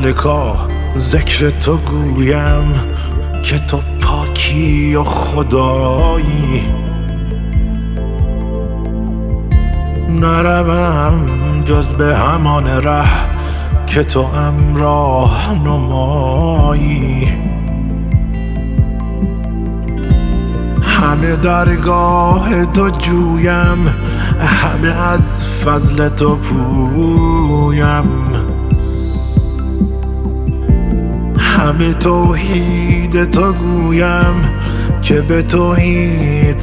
ملکا ذکر تو گویم که تو پاکی و خدایی. نروم جز به همان ره که تو راه نمایی. همه درگاه تو جویم، همه از فضل تو پویم. همه توحید تو گویم که به توحید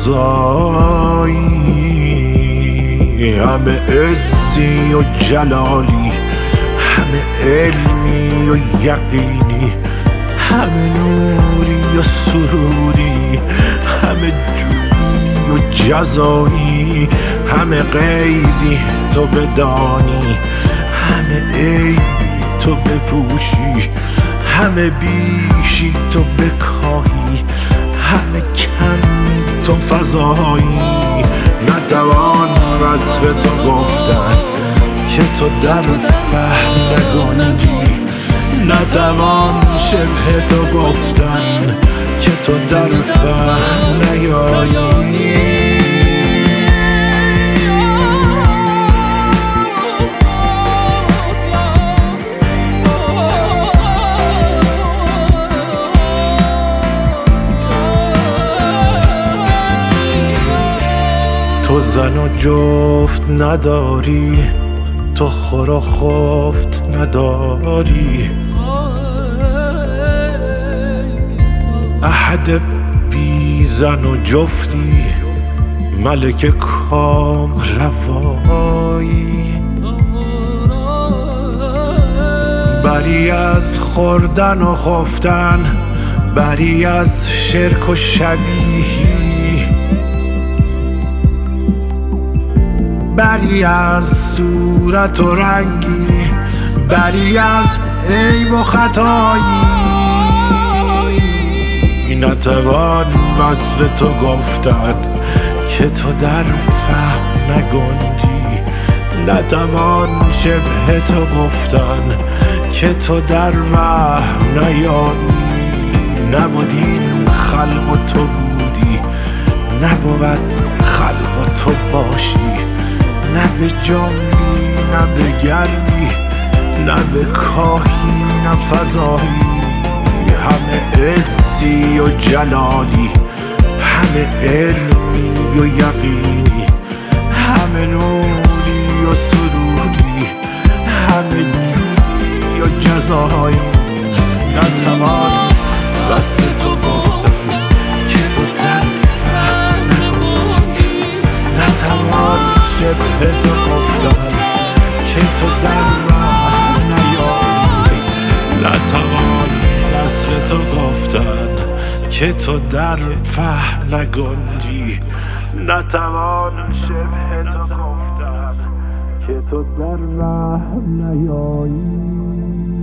سزایی. همه عزی و جلالی، همه علمی و یقینی، همه نوری و سروری، همه جودی و جزایی. همه غیبی تو بدانی، همه عیبی تو بپوشی، همه بیشی تو بکاهی، همه کمی تو فضایی. نتوان وصف تو گفتن که تو در فهم نگنجی، نتوان شبه تو گفتن که تو در فهم نیایی. تو زن و جفت نداری، تو خور و خفت نداری، احد بی زن و جفتی، ملک کام روایی. بری از خوردن و خفتن، بری از شرک و شبیهی، بری از صورت و رنگی، بری از عیب و خطایی. نتوان وصف تو گفتن که تو در فهم نگنجی، نتوان شبه تو گفتن که تو در وهم نیایی. نبود این خلق و تو بودی، نبود خلق و تو باشی، نه به جنبی نه به گردی، نه به کاهی نه فضایی. همه عزی و جلالی، همه علمی و یقینی، همه نوری و سروری، همه جودی و جزایی. نتوان وصف تو گفتن که تو در فهم نگنجی، نتوان شبه تو گفتن که تو در راه نیایی. نتوان وصف تو گفتن که تو در فهم نگنجی، نتوان شبه تو گفتن که تو در وهم نیایی.